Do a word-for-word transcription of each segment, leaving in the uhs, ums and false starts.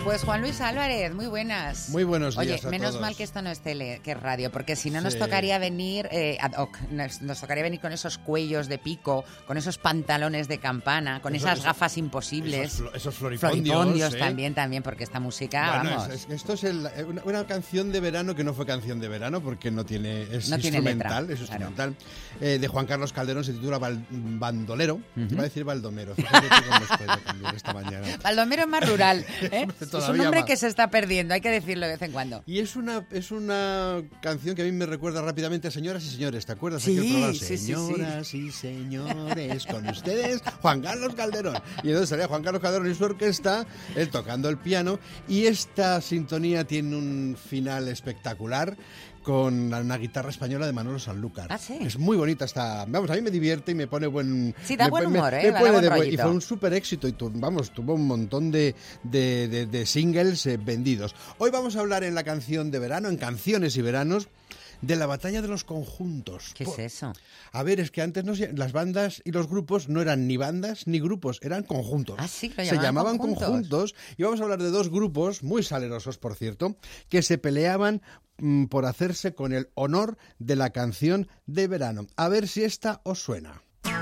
Pues Juan Luis Álvarez, muy buenas. Muy buenos días. Oye, a menos todos. mal que esto no es tele, que es radio, porque si no nos Sí. tocaría venir eh, ad hoc, nos, nos tocaría venir con esos cuellos de pico, con esos pantalones de campana, con Eso- esas eso- gafas imposibles. Esos, flo- esos floripondios. Floripondios ¿eh? también, también, porque esta música, Bueno, vamos. es- es- esto es el- una, una canción de verano que no fue canción de verano porque no tiene es No tiene instrumental, letra, es claro. instrumental. Eh, de Juan Carlos Calderón, se titula Val- Bandolero. Ujú. Iba a decir Baldomero. Fíjate tú cómo estoy yo también esta mañana. Baldomero es más rural, ¿eh? Es un Todavía nombre más. que se está perdiendo, hay que decirlo de vez en cuando. Y es una, es una canción que a mí me recuerda rápidamente a Señoras y Señores. ¿Te acuerdas? Sí, Aquel programa? sí, sí, sí. Señoras y Señores, con ustedes, Juan Carlos Calderón. Y entonces salía Juan Carlos Calderón y su orquesta, él tocando el piano. Y esta sintonía tiene un final espectacular con una guitarra española de Manolo Sanlúcar. Ah, sí. Es muy bonita esta... Vamos, a mí me divierte y me pone buen... Sí, da me buen pone- humor, me- ¿eh? me Da pone buen de buen- y rollito. fue un súper éxito y tu- vamos, tuvo un montón de, de, de- de singles eh, vendidos. Hoy vamos a hablar en la canción de verano, en Canciones y Veranos, de la batalla de los conjuntos. ¿Qué Por- es eso? A ver, es que antes no se- las bandas y los grupos no eran ni bandas ni grupos, eran conjuntos. Ah, sí, lo se llamaban llamaban conjuntos. conjuntos. Y vamos a hablar de dos grupos, muy salerosos por cierto, que se peleaban mm, por hacerse con el honor de la canción de verano. A ver si esta os suena.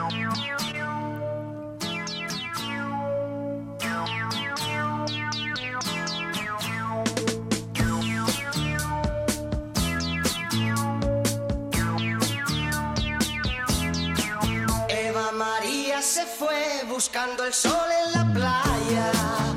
Eva María se fue buscando el sol en la playa,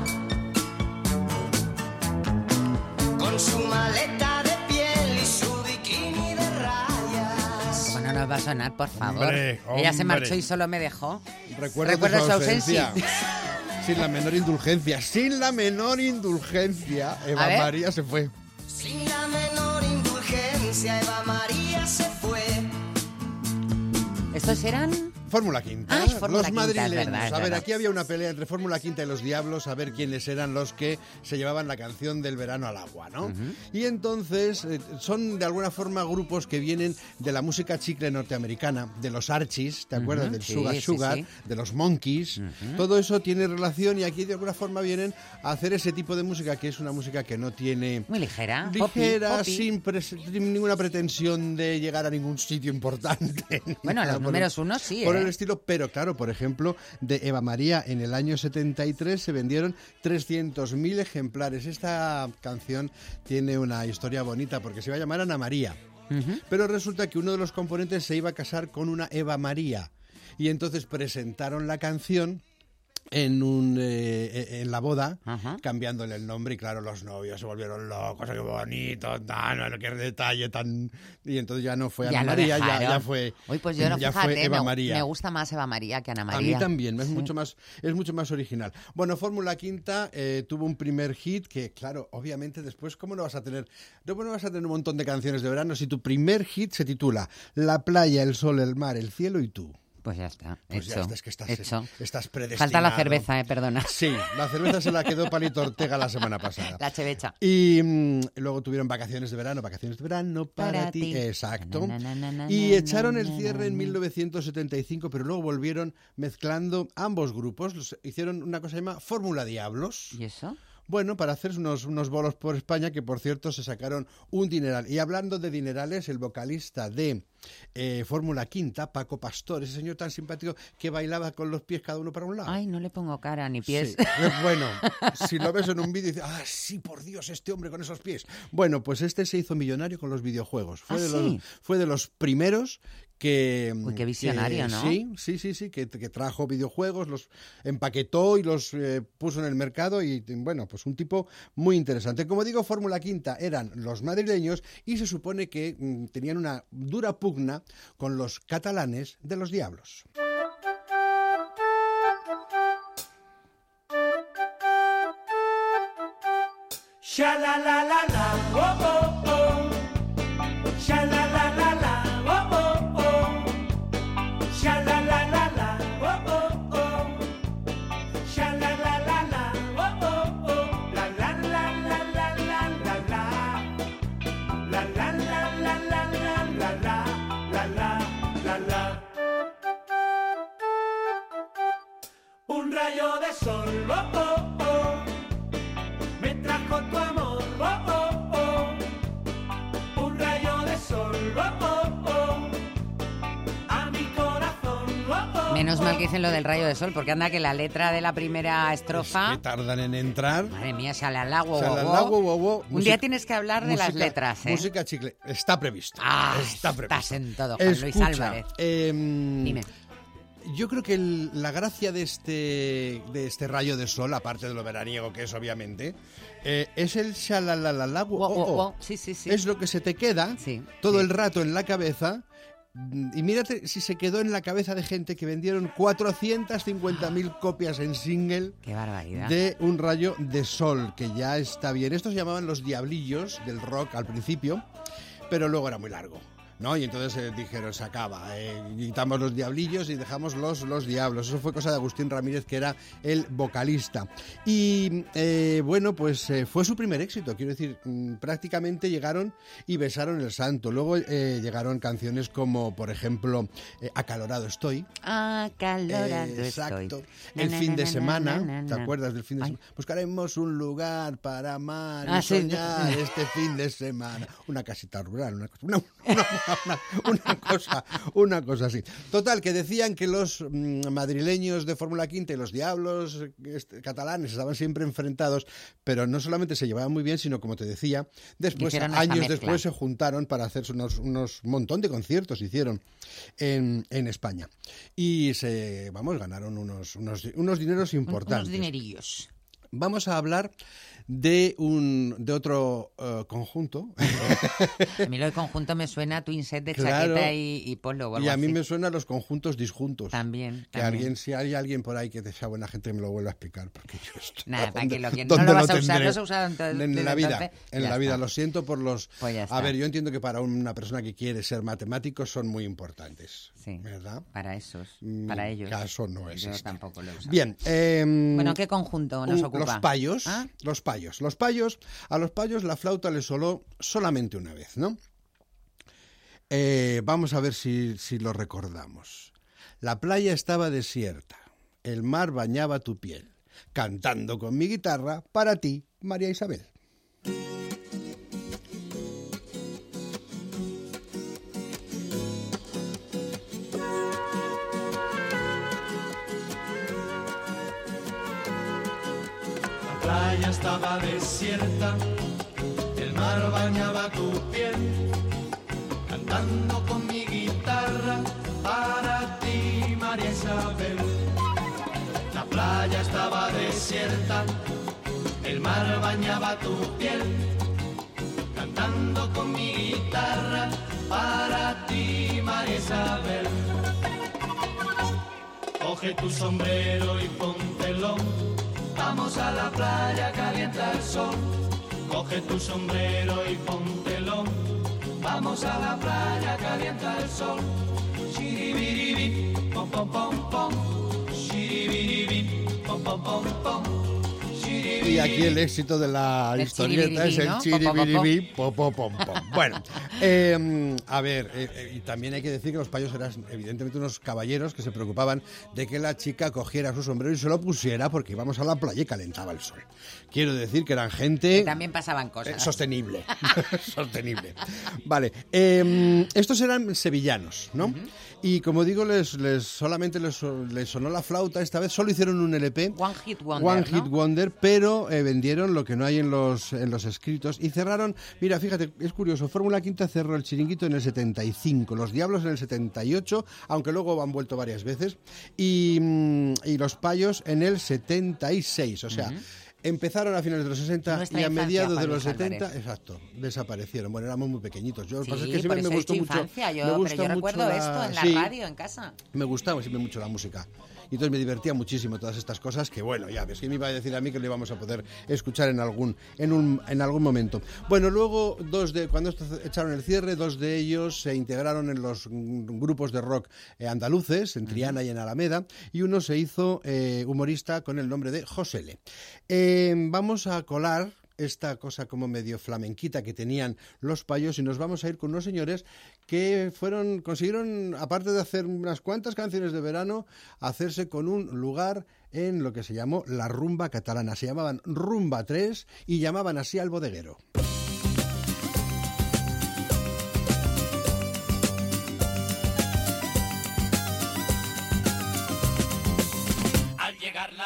con su maleta de piel y su bikini de rayas. ¿Cómo no nos va a sonar, por favor? Hombre, Ella se hombre. marchó y solo me dejó. Recuerda, Recuerda su su ausencia. ausencia. Sin la menor indulgencia, sin la menor indulgencia, A Eva ver. María se fue. Sin la menor indulgencia, Eva María se fue. ¿Estos eran? Fórmula Quinta, Ay, Fórmula los Quinta, es madrileños. verdad, es a ver, verdad. aquí había una pelea entre Fórmula Quinta y los Diablos, a ver quiénes eran los que se llevaban la canción del verano al agua, ¿no? Y entonces eh, son de alguna forma grupos que vienen de la música chicle norteamericana, de los Archies, ¿te acuerdas? Ujú, Del sí, Sugar sí, Sugar, sí. de los Monkeys. Todo eso tiene relación y aquí de alguna forma vienen a hacer ese tipo de música que es una música que no tiene... Muy ligera. Ligera, poppy, poppy. Sin, pres- sin ninguna pretensión de llegar a ningún sitio importante. ni Bueno, nada los por el- números uno sí, Por ¿eh? el estilo, pero claro, por ejemplo, de Eva María en el año setenta y tres se vendieron trescientos mil ejemplares. Esta canción tiene una historia bonita porque se iba a llamar Ana María. Ujú. Pero resulta que uno de los componentes se iba a casar con una Eva María. Y entonces presentaron la canción en un eh, en la boda, Ajá. cambiándole el nombre, y claro, los novios se volvieron locos, qué bonito, tan, qué detalle tan... Y entonces ya no fue Ya Ana lo María, ya, dejaron. ya fue, Uy, pues yo no, ya fíjate, fue Eva me, María. me gusta más Eva María que Ana A María. mí también, es Sí. mucho más es mucho más original. Bueno, Fórmula Quinta eh, tuvo un primer hit que, claro, obviamente después, ¿cómo no vas a tener no no vas a tener un montón de canciones de verano si tu primer hit se titula La playa, el sol, el mar, el cielo y tú? Pues ya está, Pues hecho, ya está, es que estás, hecho. estás predestinado. Falta la cerveza, eh, perdona. Sí, la cerveza se la quedó Palito Ortega la semana pasada. La chevecha. Y mm, luego tuvieron vacaciones de verano, vacaciones de verano para, Para ti. ti. Exacto. Na, na, na, na, Y na, echaron na, el na, cierre en na. mil novecientos setenta y cinco, pero luego volvieron mezclando ambos grupos. Los- hicieron una cosa que se llama Fórmula Diablos. ¿Y eso? Bueno, para hacer unos, unos bolos por España que, por cierto, se sacaron un dineral. Y hablando de dinerales, el vocalista de eh, Fórmula Quinta, Paco Pastor, ese señor tan simpático que bailaba con los pies cada uno para un lado. Ay, no le pongo cara ni pies. Sí, eh, bueno, si lo ves en un vídeo y dices, ah, sí, por Dios, este hombre con esos pies. Bueno, pues este se hizo millonario con los videojuegos. Fue, ¿Ah, de, sí? los, fue de los primeros que... Uy, qué visionario, que- ¿no? Sí, sí, sí, sí, que, que trajo videojuegos, los empaquetó y los eh, puso en el mercado y, bueno, pues un tipo muy interesante. Como digo, Fórmula Quinta eran los madrileños y se supone que mm, tenían una dura pugna con los catalanes de los Diablos. Sha la la la la, oh oh oh. Sha la la la la, oh oh oh. Sha la la la la, oh oh oh. Sha la la la la, oh oh oh. La la la la la la la la. La la la la la la la la. La la la la. Un rayo de sol, oh oh oh. Me Menos mal que dicen lo del rayo de sol, porque anda que la letra de la primera estrofa... Es que tardan en entrar. Madre mía, sale al lago, Sale al lago, wo, wo. Un Música- día tienes que hablar de las música- letras, ¿eh? Música chicle. Está previsto. Ah, está previsto. estás en todo, Juan Luis Escucha, Álvarez. em, Dime. Yo creo que el- la gracia de este, de este rayo de sol, aparte de lo veraniego que es obviamente, eh, es el shalalala. Wo, wo, wo. Sí, sí, sí. Es lo que se te queda Sí, todo sí. el rato en la cabeza. Y mírate si se quedó en la cabeza de gente que vendieron cuatrocientas cincuenta mil copias en single Qué barbaridad. de Un rayo de sol, que ya está bien. Estos se llamaban los diablillos del rock al principio, pero luego era muy largo, ¿no? Y entonces eh, dijeron, se acaba, eh, quitamos los diablillos y dejamos los, los diablos. Eso fue cosa de Agustín Ramírez, que era el vocalista. Y eh, bueno, pues eh, fue su primer éxito, quiero decir, mm, prácticamente llegaron y besaron el santo. Luego eh, llegaron canciones como, por ejemplo, eh, Acalorado estoy. Acalorado Eh, exacto. estoy. El Na, fin na, de na, semana, na, na, ¿te na. acuerdas del fin de Ay. semana? Buscaremos un lugar para amar y Ah, sí. soñar este fin de semana. Una casita rural, una cosa, una, una- una- una cosa, una cosa así. Total, que decían que los mm, madrileños de Fórmula Quinta y los diablos este, catalanes estaban siempre enfrentados, pero no solamente se llevaban muy bien, sino, como te decía, después, Hicieron esta años mezcla. después, se juntaron para hacerse unos, unos montón de conciertos, hicieron en, en España. Y se, vamos, ganaron unos, unos, unos dineros Un- importantes. Unos dinerillos. Vamos a hablar de un de otro eh, conjunto. A mí lo de conjunto me suena a twin set de Claro. chaqueta y, y polo o algo Y a mí así. me suenan los conjuntos disjuntos. También, Que también. alguien, si hay alguien por ahí que sea buena gente, me lo vuelva a explicar. Porque yo esto, Nada, ¿dónde- tranquilo, que no dónde lo vas a usar, tendré? no se ha usado entonces- En desde la vida, entonces, en ya la vida. está. Lo siento por los... Pues ya A está. ver, yo entiendo que para una persona que quiere ser matemático son muy importantes. Sí, ¿Verdad? para esos, Mi para ellos. caso no es Yo este. tampoco lo he usado. Bien. em, Bueno, ¿qué conjunto nos un- ocupa? Los payos, ¿Ah? los payos. Los payos, a los payos la flauta les soló solamente una vez, ¿no? Eh, vamos a ver si, si lo recordamos. La playa estaba desierta, el mar bañaba tu piel, cantando con mi guitarra para ti, María Isabel. La playa estaba desierta, el mar bañaba tu piel, cantando con mi guitarra para ti, María Isabel. La playa estaba desierta, el mar bañaba tu piel, cantando con mi guitarra para ti, María Isabel. Coge tu sombrero y póntelo, vamos a la playa, calienta el sol. Coge tu sombrero y póntelo, vamos a la playa, calienta el sol. Shiribiribi, pom pom pom pom, shiribiribi, pom pom pom pom. Y aquí el éxito de la El historieta es el chiribiribí, chiribiribi, po, po, pom, pom. Bueno, eh, a ver, eh, eh, y también hay que decir que los payos eran evidentemente unos caballeros que se preocupaban de que la chica cogiera su sombrero y se lo pusiera porque íbamos a la playa y calentaba el sol. Quiero decir que eran gente... También pasaban Eh, cosas. sostenible, sostenible. Vale, eh, estos eran sevillanos, ¿no? Y como digo, les, les solamente les, les sonó la flauta esta vez, solo hicieron un L P. One Hit Wonder, One ¿no? Hit Wonder, pero eh, vendieron lo que no hay en los, en los escritos y cerraron, mira, fíjate, es curioso, Fórmula Quinta cerró el Chiringuito en el setenta y cinco, Los Diablos en el setenta y ocho, aunque luego han vuelto varias veces, y, mm, y Los Payos en el setenta y seis, o sea... Empezaron a finales de los sesenta Nuestra y a infancia, mediados de Juan los Luis setenta, Álvarez. exacto, desaparecieron. Bueno, éramos muy pequeñitos. Yo, lo que Sí, pasa es que por siempre eso me es gustó tu mucho. infancia, yo- me pero gusta yo mucho recuerdo la- esto en la sí, radio, en casa. me gustaba siempre mucho la música. Y entonces me divertía muchísimo todas estas cosas que, bueno, ya ves, que me iba a decir a mí que lo íbamos a poder escuchar en algún en un en algún momento. Bueno, luego, dos de cuando estos echaron el cierre, dos de ellos se integraron en los mm, grupos de rock eh, andaluces, en Triana y en Alameda, y uno se hizo eh, humorista con el nombre de Josele. Eh, vamos a colar esta cosa como medio flamenquita que tenían los payos y nos vamos a ir con unos señores que fueron consiguieron, aparte de hacer unas cuantas canciones de verano, hacerse con un lugar en lo que se llamó la rumba catalana. Se llamaban Rumba tres y llamaban así al bodeguero.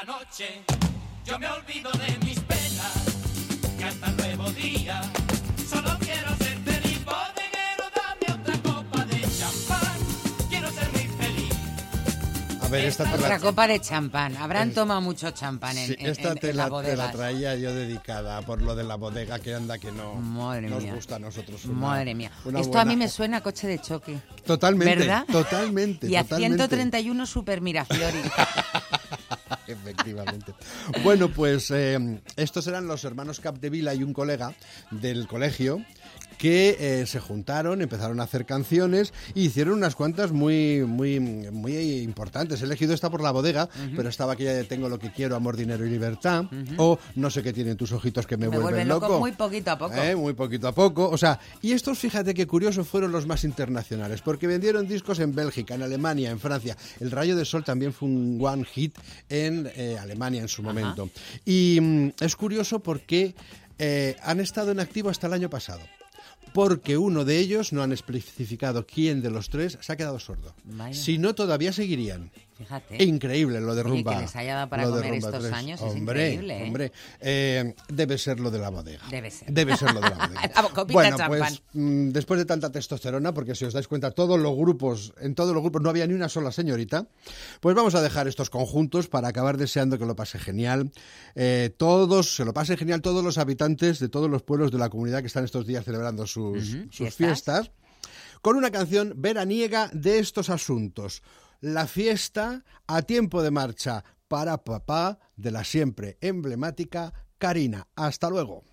la noche, yo me olvido de mis penas, que hasta el nuevo día, solo quiero ser feliz. Bodeguero, dame otra copa de champán, quiero ser muy feliz. A ver, esta te Otra la, copa de champán. Habrán tomado mucho champán en, sí, en, esta en- te en la, las te la bodegas. traía yo dedicada por lo de la bodega, que anda que no Madre nos mía. gusta a nosotros. Una, Madre mía. una Esto a mí buena- me suena a coche de choque. Totalmente, ¿Verdad? totalmente. Y a totalmente. ciento treinta y uno Super Mirafiori. Efectivamente. Bueno, pues eh, estos eran los hermanos Capdevila y un colega del colegio que eh, se juntaron, empezaron a hacer canciones y hicieron unas cuantas muy muy muy importantes. He elegido esta por la bodega, uh-huh. pero estaba aquella de Tengo lo que quiero, amor, dinero y libertad, uh-huh. o No sé qué tienen tus ojitos que me, Me vuelven vuelven loco loco. muy poquito a poco. ¿Eh? Muy poquito a poco. O sea, y estos, fíjate qué curioso, fueron los más internacionales, porque vendieron discos en Bélgica, en Alemania, en Francia. El Rayo de Sol también fue un one hit en eh, Alemania en su Ajá. momento. Y mm, es curioso porque eh, han estado en activo hasta el año pasado. Porque uno de ellos, no han especificado quién de los tres, se ha quedado sordo. Vaya. Si no, todavía seguirían. Fíjate. Increíble lo de Oye, Rumba. que les haya dado para lo de comer Rumba estos tres. años es hombre, increíble, ¿eh? Hombre, eh, debe ser lo de la bodega. Debe ser. Debe ser lo de la bodega. La copita bueno, de champán. pues mm, después de tanta testosterona, porque si os dais cuenta, todos los grupos, en todos los grupos no había ni una sola señorita, pues vamos a dejar estos conjuntos para acabar deseando que lo pase genial. Eh, todos, se lo pase genial todos los habitantes de todos los pueblos de la comunidad que están estos días celebrando sus, Ujú, sus fiestas. fiestas, con una canción veraniega de estos asuntos. La fiesta a tiempo de marcha para papá de la siempre emblemática Karina. Hasta luego.